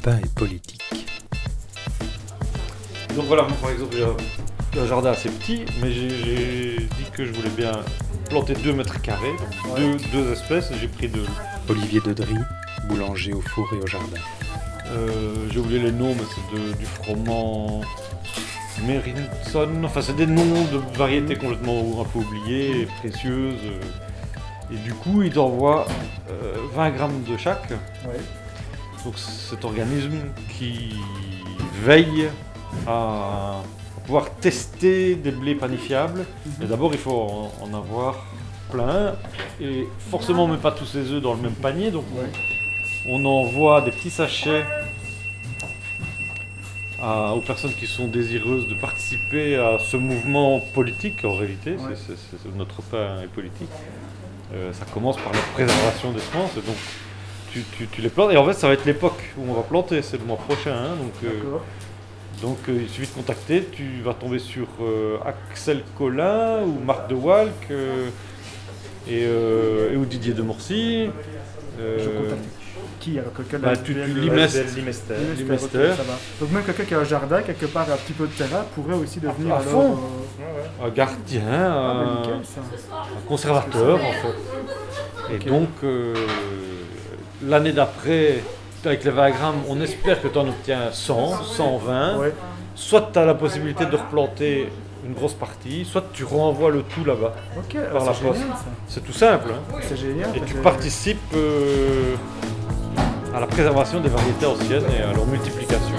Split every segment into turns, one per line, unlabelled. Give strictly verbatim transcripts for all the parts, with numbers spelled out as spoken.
pain et politique.
Donc voilà, moi par exemple, j'ai un jardin assez petit, mais j'ai, j'ai dit que je voulais bien planter deux mètres carrés, donc
Ouais.
deux, deux espèces, et j'ai pris de...
Olivier Dedry, boulanger au four et au jardin.
Euh, j'ai oublié les noms, mais c'est de- du froment Merinson, enfin c'est des noms de variétés complètement un peu oubliées, et précieuses. euh, Et du coup, il t'envoie euh, vingt grammes de chaque.
Ouais.
Donc cet organisme qui veille à pouvoir tester des blés panifiables. Et d'abord, il faut en, en avoir plein. Et forcément, on ne met pas tous ses œufs dans le même panier. Donc
Ouais.
on envoie des petits sachets à- aux personnes qui sont désireuses de participer à ce mouvement politique, en réalité.
Ouais.
C'est, c'est- c'est- notre pain est politique. Euh, ça commence par la préservation des semences. Et donc, tu, tu- tu les plantes. Et en fait, ça va être l'époque où on va planter. C'est le mois prochain. hein, donc, euh,
D'accord.
donc euh, il suffit de contacter. Tu vas tomber sur euh, Axel Collin ou Marc de Walk euh, et, euh, et ou Didier de Morcy. Euh,
Je contacte qui alors quelqu'un de
bah,
la
tu-
mutuelle,
tu
euh,
limestes.
Limester,
Limester.
ok,
Limester.
ça va. Donc même quelqu'un qui a un jardin, quelque part un petit peu de terrain, pourrait aussi devenir
à
alors,
fond.
euh,
un gardien,
ah, ben,
un,
nickel, ça.
un conservateur en fait. Et
Ok.
donc euh, l'année d'après, avec les vingt grammes, on espère que tu en obtiens cent, cent vingt.
Ouais.
Soit tu as la possibilité de replanter une grosse partie, soit tu renvoies le tout là-bas.
Ok,
Par
ah,
la
c'est
poste.
génial ça.
C'est tout simple. hein.
C'est génial.
Et
parce
tu
que-
participes euh, à la préservation des variétés anciennes et à leur multiplication.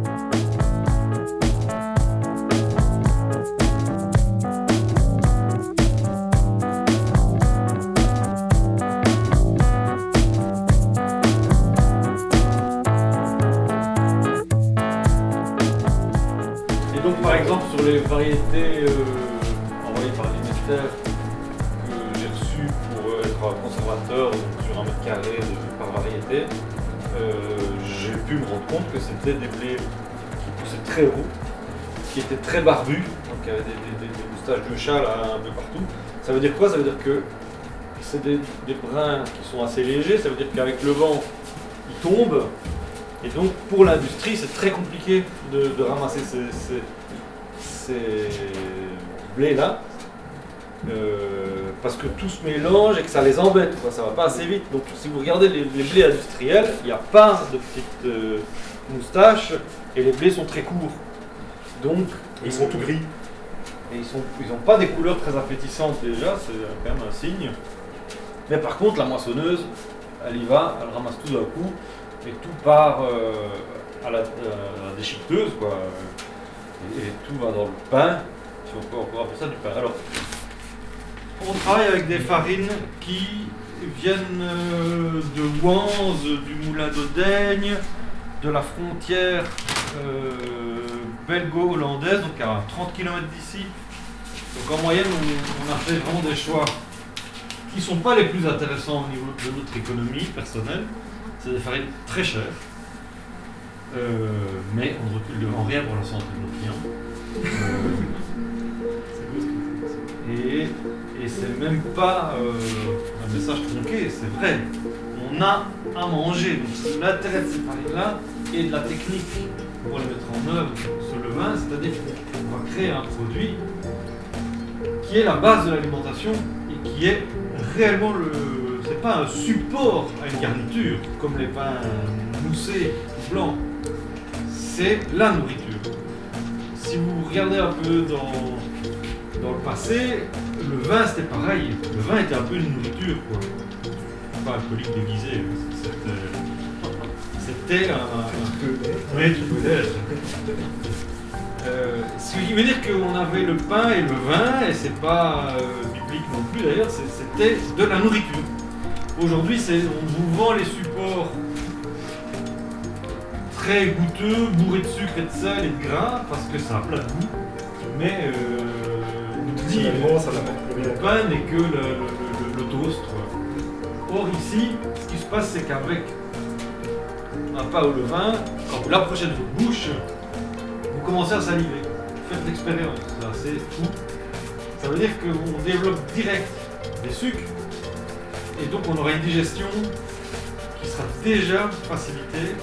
Et donc par exemple sur les variétés euh, envoyées par Limester que j'ai reçues pour euh, être un conservateur donc sur un mètre carré de- par variété, euh, j'ai pu me rendre compte que c'était des blés qui poussaient très haut, qui étaient très barbus, donc qui avaient des, des- des- des moustaches de chat là, un peu partout. Ça veut dire quoi? Ça veut dire que c'est des, des brins qui sont assez légers, ça veut dire qu'avec le vent, ils tombent. Et donc pour l'industrie, c'est très compliqué de, de ramasser ces, ces- ces blés-là. euh, parce que tout se mélange et que ça les embête, quoi, ça va pas assez vite. Donc si vous regardez les, les blés industriels, il n'y a pas de petites euh, moustaches et les blés sont très courts. Donc
Ils sont tout gris.
et ils sont, ils n'ont pas des couleurs très appétissantes déjà, c'est quand même un signe. Mais par contre, la moissonneuse, elle y va, elle ramasse tout d'un coup et tout part euh, à, la, euh, à la déchiqueteuse, quoi. Et, et tout va dans le pain, si on peut encore appeler ça du pain. Alors, on travaille avec des farines qui viennent euh, de Wanze, du moulin d'Audaigne, de la frontière euh, belgo-hollandaise, donc à trente kilomètres d'ici. Donc en moyenne, on, on a fait vraiment des choix qui ne sont pas les plus intéressants au niveau de notre économie personnelle. C'est des farines très chères, Euh, mais on ne recule devant rien pour la santé de nos clients. Euh, et et c'est même pas euh, un message tronqué, c'est vrai. On a à manger. Donc l'intérêt de ces farines-là et de la technique pour les mettre en œuvre sur le vin, c'est-à-dire qu'on va créer un produit qui est la base de l'alimentation et qui est réellement le. C'est pas un support à une garniture comme les pains moussés ou blancs. C'est la nourriture. Si vous regardez un peu dans, dans le passé, le vin c'était pareil. Le vin était un peu une nourriture, quoi. Pas alcoolique déguisé. C'était, c'était un. un... Oui, tu peux l'être. Euh, ce qui veut dire qu'on avait le pain et le vin, et c'est pas euh, biblique non plus d'ailleurs, c'est- c'était de la nourriture. Aujourd'hui, c'est, on vous vend les supports très goûteux, bourrés de sucre et de sel et de gras, parce que ça a plein de goût, mais euh, on nous dit
Finalement, ça n'apporte plus
le
rien.
pain n'est que le, le- le- le toast. quoi. Or ici, ce qui se passe, c'est qu'avec un pain au levain, quand vous l'approchez de votre bouche, vous commencez à saliver. Faites l'expérience, là, c'est fou. Ça veut dire qu'on développe direct des sucres, et donc on aura une digestion qui sera déjà facilitée,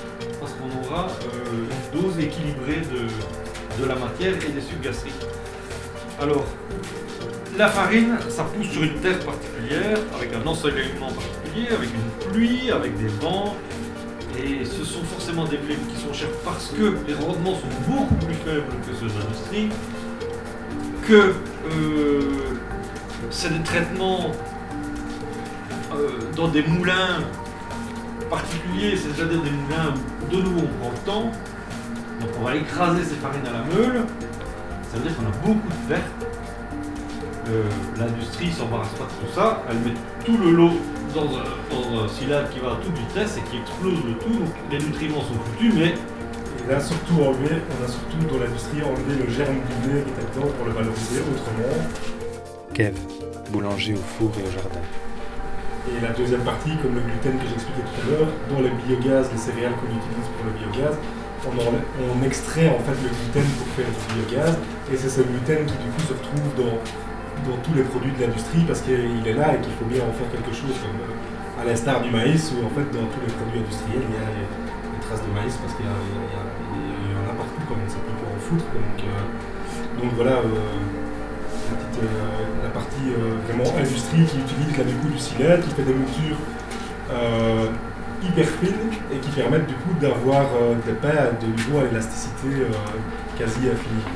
parce qu'on aura euh, une dose équilibrée de, de la matière et des sucs gastriques. Alors, la farine, ça pousse sur une terre particulière, avec un ensoleillement particulier, avec une pluie, avec des vents. Et ce sont forcément des blés qui sont chers parce que les rendements sont beaucoup plus faibles que ceux de l'industrie, que euh, c'est des traitements euh, dans des moulins particuliers, c'est-à-dire des moulins où de nouveau on prend le temps. Donc on va écraser ces farines à la meule, ça veut dire qu'on a beaucoup de pertes. Euh, L'industrie s'embarrasse pas de tout ça, elle met tout le lot dans un, dans un cylindre qui va à toute vitesse et qui explose le tout, donc les nutriments sont foutus, mais...
Et là, surtout enlevé, on a surtout dans l'industrie enlevé le germe du blé qui était dedans pour le valoriser autrement.
Kev, boulanger au four et au jardin.
Et la deuxième partie, comme le gluten que j'expliquais tout à l'heure, dans le biogaz, les céréales qu'on utilise pour le biogaz, on, enlève, on extrait en fait le gluten pour faire du biogaz, et c'est ce gluten qui du coup se retrouve dans, dans tous les produits de l'industrie parce qu'il est là et qu'il faut bien en faire quelque chose, comme à l'instar du maïs, où en fait dans tous les produits industriels il y a des traces de maïs parce qu'il y, y, y, y en a partout, comme on ne sait plus quoi en foutre. Donc, euh, donc voilà. Euh, La, petite, euh, la partie euh, vraiment industrie qui utilise là du coup du silet, qui fait des moutures euh, hyper fines et qui permettent du coup d'avoir euh, des pains de niveau à élasticité euh, quasi infinie.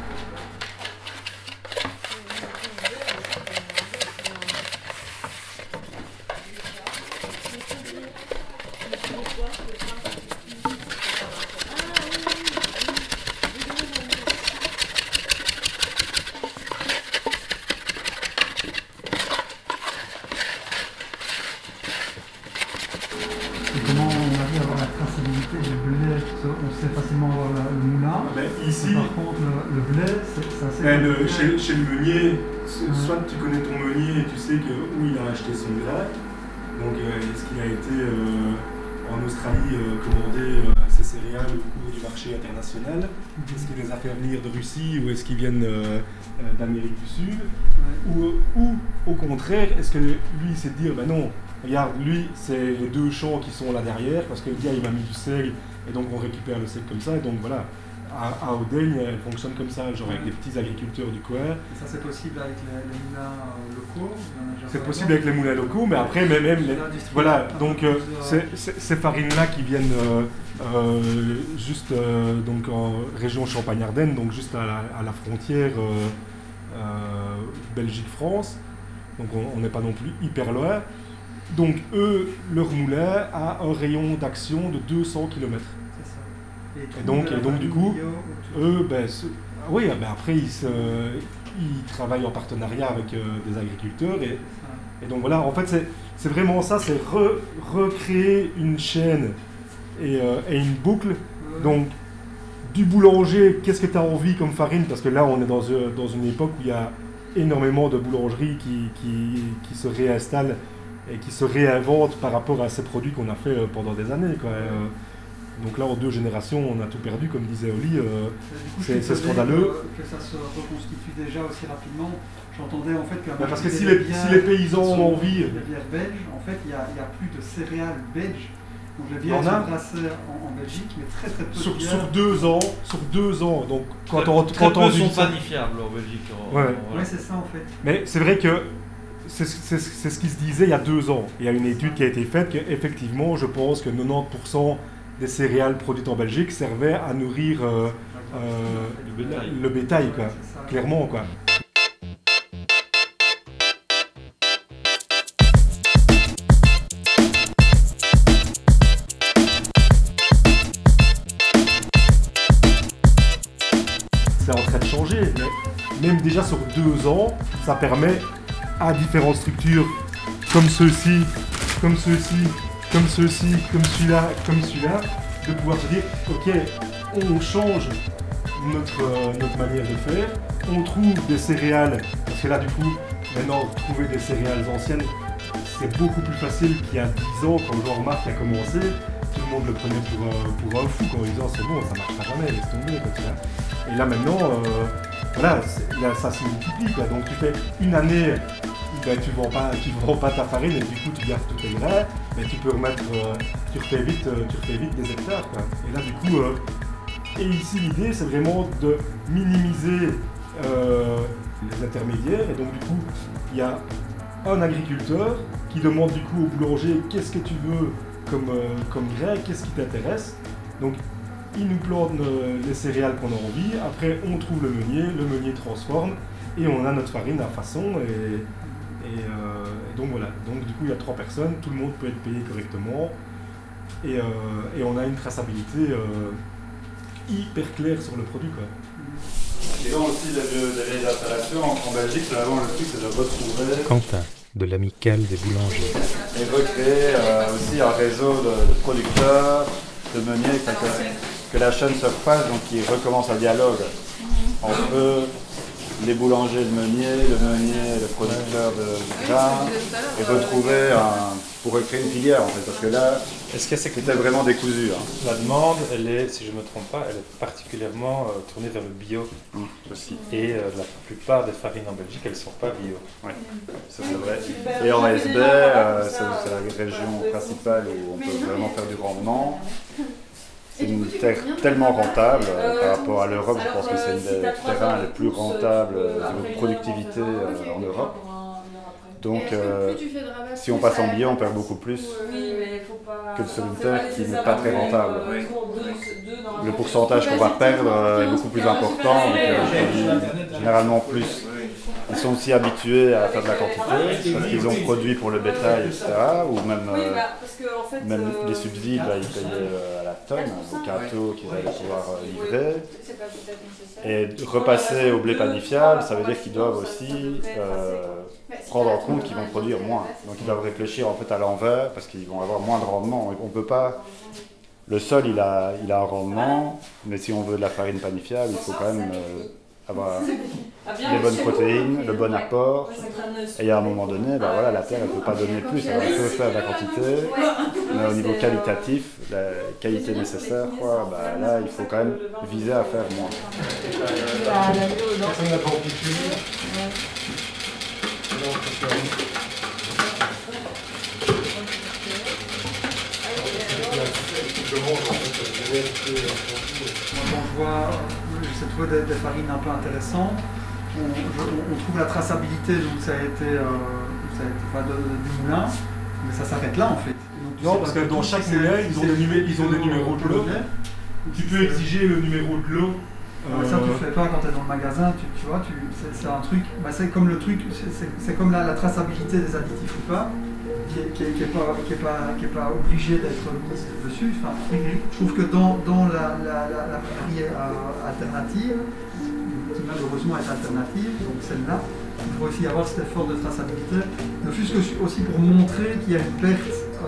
Comment on arrive à avoir la traçabilité du blé? On sait facilement avoir la- le moulin.
Ben, ici,
Mais par contre, le, le blé, c'est c'est assez
ben, le-
compliqué.
chez, chez le meunier, so-
Ouais.
soit tu connais ton meunier et tu sais que, où il a acheté son grain. Donc euh, est-ce qu'il a été euh, en Australie euh, commander euh, ses céréales au cours du marché international? Est-ce qu'il les a fait venir de Russie ou est-ce qu'ils viennent euh, euh, d'Amérique du Sud?
Ouais.
Ou, ou au contraire, est-ce que lui il sait dire, ben non, regarde, lui c'est les deux champs qui sont là derrière parce que le gars il m'a mis du sel et donc on récupère le sel comme ça. Et donc voilà, à, à Audeigne elle fonctionne comme ça, genre avec des petits agriculteurs du coin.
Et ça, c'est possible avec les, les moulins euh, locaux? Il y en a déjà
C'est
pas
possible
mal.
avec les moulins locaux, mais après même, même les-
L'industrie
voilà,
a
donc euh,
plusieurs-
c'est- c'est- ces farines-là qui viennent euh, euh, juste euh, donc en région Champagne-Ardenne, donc juste à la, à la frontière euh, euh, Belgique-France, donc on n'est pas non plus hyper loin. Donc eux, leur moulin a un rayon d'action de deux cents kilomètres.
C'est ça.
Et
tout
donc-
de la
et donc, du
famille
coup,
bio autour.
Eux, ben, ce- ah oui, ben après ils, se, ils travaillent en partenariat avec euh, des agriculteurs et,
Ça.
et donc voilà, en fait c'est, c'est vraiment ça, c'est re- recréer une chaîne et, euh, et une boucle.
Ouais.
Donc du boulanger, qu'est-ce que tu as envie comme farine? Parce que là on est dans, euh, dans une époque où il y a énormément de boulangeries qui, qui, qui se réinstallent et qui se réinventent par rapport à ces produits qu'on a fait euh, pendant des années, quoi. Euh, donc là en deux générations on a tout perdu, comme disait Oli. euh,
Du coup,
c'est-
je suis
c'est
étonné
scandaleux.
Que, que ça se reconstitue déjà aussi rapidement. J'entendais en fait que.
Bah, parce que si les, si les paysans ont envie,
Les bières belges, en fait, il n'y a, il y a plus de céréales belges. Donc les
Il y en
bières
a.
sont brassées en, en Belgique, mais très très peu
sur,
de bières.
sur deux ans, sur deux ans, donc quand
Très-
on,
très
quand on
peu
dit
sont
ça-
panifiables en Belgique. en-
Ouais.
en-
Ouais, c'est ça en fait.
Mais c'est vrai que c'est c'est- c'est ce qui se disait il y a deux ans. Il y a une étude qui a été faite qu'effectivement, je pense que quatre-vingt-dix pour cent des céréales produites en Belgique servaient à nourrir euh, euh,
Le bétail.
le bétail, quoi.
C'est ça.
Clairement, quoi. C'est en train de changer, mais même déjà sur deux ans, ça permet à différentes structures comme ceux-ci, comme ceux-ci, comme ceux-ci, comme celui-là, comme celui-là, de pouvoir se dire, ok, on change notre, euh, notre manière de faire, on trouve des céréales, parce que là du coup, maintenant, trouver des céréales anciennes, c'est beaucoup plus facile qu'il y a dix ans, quand Jean-Marc a commencé, tout le monde le prenait pour, un- pour un fou, quand ils disaient, c'est bon, ça marchera jamais, laisse tomber, quoi, tu vois. Et là maintenant, euh, voilà, c'est- là, ça se multiplie, quoi. Donc tu fais une année ben, tu vends pas, tu vends pas ta farine et du coup tu gardes tous tes grains, mais tu peux remettre, euh, tu refais vite, euh, tu refais vite des hectares, quoi. Et là du coup, euh, et ici l'idée c'est vraiment de minimiser euh, les intermédiaires, et donc du coup il y a un agriculteur qui demande du coup au boulanger qu'est-ce que tu veux comme, euh, comme grain, qu'est-ce qui t'intéresse. Donc il nous plante euh, les céréales qu'on a envie, après on trouve le meunier, le meunier transforme et on a notre farine à façon et, et, euh, et donc voilà. Donc du coup il y a trois personnes, tout le monde peut être payé correctement et, euh, et on a une traçabilité euh, hyper claire sur le produit, quoi.
Ils ont aussi des, des vieilles installations en, en Belgique, vraiment le truc c'est de retrouver
Quentin, de l'amicale des boulangers.
et recréer euh, aussi un réseau de, de producteurs, de meuniers, que, que la chaîne se fasse, donc qui recommence un dialogue entre les boulangers, le meunier, le meunier, le producteur de grains, et retrouver un, pour recréer une filière en fait, parce que là,
Et ce qu'il y a, c'est que
c'était vraiment décousu. Hein.
la demande, elle est, si je ne me trompe pas, elle est particulièrement euh, tournée vers le bio
Mmh, aussi.
et euh, la plupart des farines en Belgique, elles ne sont pas bio.
Ça, c'est vrai. Et en S B, euh, c'est c'est la région principale où on peut vraiment faire du rendement. C'est une terre tellement rentable euh, par rapport à l'Europe. Je pense que c'est une des terrains les plus rentables euh, de productivité euh, en Europe. Donc, euh, si on passe en bio, on perd beaucoup plus que sur une terre qui n'est pas très rentable. Le pourcentage qu'on va perdre euh, est beaucoup plus important, donc euh, je dis généralement plus. Ils sont aussi habitués à faire de la quantité, parce qu'ils ont produit pour le bétail, et cetera. Ou même, euh, même les subsides, là, ils payaient euh, à la tonne, au quinto qu'ils allaient pouvoir euh, livrer. Et repasser au blé panifiable, ça veut dire qu'ils doivent aussi euh, prendre en compte qu'ils vont produire moins. Donc ils doivent réfléchir en fait à l'envers, parce qu'ils vont avoir moins de rendement. On peut pas... Le sol, il a, il a un rendement, mais si on veut de la farine panifiable, il faut quand même euh, avoir les bonnes protéines, le bon apport. Et à un moment donné, bah voilà, la terre, elle ne peut pas donner plus. Alors, elle peut faire de la quantité, mais au niveau qualitatif, la qualité nécessaire, quoi, bah là, il faut quand même viser à faire moins.
Personne n'a pas amplifié.
Quand je vois, j'essaie de trouver des, des farines un peu intéressantes, on, je- on trouve la traçabilité, donc ça a été, euh, ça a été enfin, de- de- du moulin, mais ça s'arrête là en fait. Donc, tu
Non,
sais
parce
pas
que
du
dans
tout
chaque
si
moulin,
c'est-
ils
si
ont
c'est
des
le
numé- ils ont des
bio,
numéros de
le
lot.
lait, ou
Tu
si
peux
c'est-
exiger le numéro de lot.
Ouais, ça tu le fais pas quand tu es dans le magasin, tu, tu vois, tu, c'est, c'est un truc, bah, c'est comme le truc, c'est, c'est, c'est comme la, la traçabilité des additifs ou pas, qui est, qui est, qui est pas, qui est pas, qui est pas obligé d'être mise dessus. Enfin, je trouve que dans, dans la, la, la, la prairie euh, alternative, qui malheureusement est alternative, donc celle-là, il faut aussi avoir cet effort de traçabilité, ne fût-ce que aussi pour montrer qu'il y a une perte euh,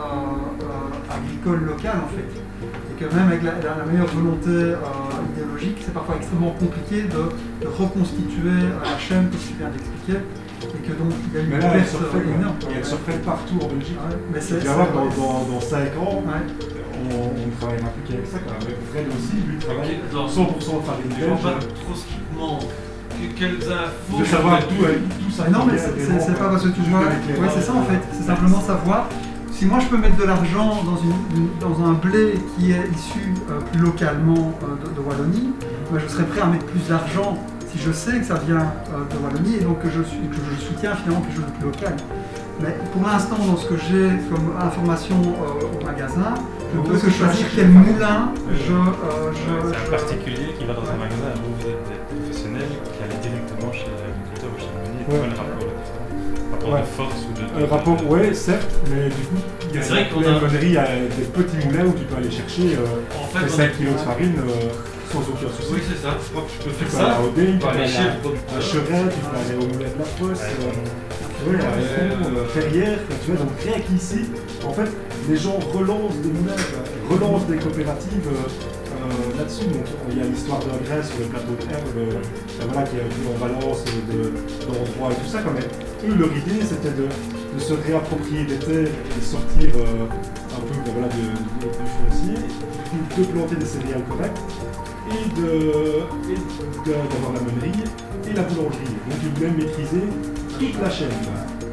euh, agricole locale en fait. Et que même avec la, la, la meilleure volonté euh, idéologique, c'est parfois extrêmement compliqué de, de reconstituer euh, la chaîne que tu viens d'expliquer. Et que donc il y a une
Mais là, elle
perte
se refait,
euh, énorme.
quoi. Et elle se refait partout en Belgique.
Ouais, mais
Tu
c'est,
vas voir, dans,
c'est-
dans, dans cinq ans,
ouais.
on, on ne travaillera plus qu'avec ça. Quoi. Avec Fred aussi, lui, travaille
Dans-
cent pour cent de farine
Je vois pas
belge.
trop ce qui te manque. Que- Quelles infos
De savoir d'où d'où ça
Mais non, mais
vient
c'est,
vraiment,
c'est, c'est pas parce que tu
juste
vois.
de l'éclairage.
Ouais, c'est ça en fait. C'est simplement savoir. Si moi je peux mettre de l'argent dans, une, une- dans un blé qui est issu euh, plus localement euh, de, de Wallonie, ben, je serais prêt à mettre plus d'argent si je sais que ça vient euh, de Wallonie et donc que je, suis, que je soutiens finalement quelque chose de plus local. Mais pour l'instant, dans ce que j'ai comme information euh, au magasin, je ne peux que choisir quel moulin je. euh, je-
C'est un
je-
particulier qui va dans un magasin, vous, vous êtes des professionnels qui allez directement chez l'agriculteur ou chez le meunier.
Ouais.
Quel est le rapport là-dessus? Rapport
Ouais.
de force ou de...
Un rapport, ouais, certes, mais du coup, il y a
C'est vrai qu'on
la
a-
connerie, il y a des petits moulins où tu peux aller chercher euh,
En fait, on
cinq
est-
kilos de farine euh, sans aucun souci.
Oui, c'est ça. Je crois que je peux
Tu
faire
peux aller
ça.
à Odin, tu
Tu
peux
peux aller
aller
chez le
à
producteur.
à Cheret, tu peux aller au moulin de la Fosse,
Ouais,
euh, ouais, à Fond, euh, Ferrières, quoi, tu vois, donc rien qu'ici, en fait, les gens relancent des moulins, quoi, relancent des coopératives euh, euh, là-dessus. Donc, il y a l'histoire d'un grain sur le plateau de Herbe, euh, euh, voilà, qui est venu en balance de- d'endroits et tout ça, quand même. Eux, leur idée, c'était de, de se réapproprier des terres et de sortir euh, un peu ben, voilà, de, de- du foncier, de planter des céréales correctes et de- et de- d'avoir la meunerie et la boulangerie. Donc ils voulaient maîtriser toute la chaîne. quoi.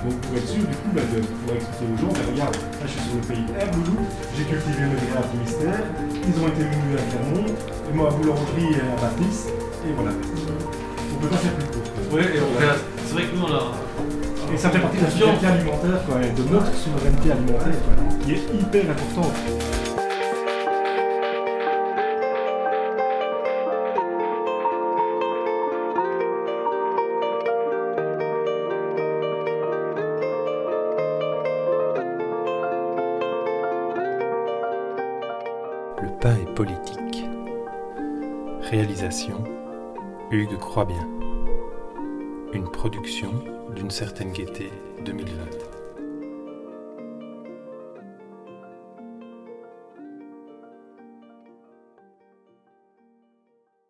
Donc pour être sûr du coup bah, de pouvoir expliquer aux gens, bah, regarde, là je suis sur le pays de Herboulou, j'ai cultivé mes grapes du mystère, ils ont été moulus à Clermont, et moi à boulangerie et à Baptiste, et voilà. On peut pas faire plus court.
Oui, et on fait, c'est vrai que nous on a.
Et ça fait partie de la souveraineté alimentaire, quoi, et de notre souveraineté alimentaire, quoi, qui est hyper importante.
Le pain est politique. Réalisation Hugues Croixbien. Une production d'une certaine gaieté deux mille vingt.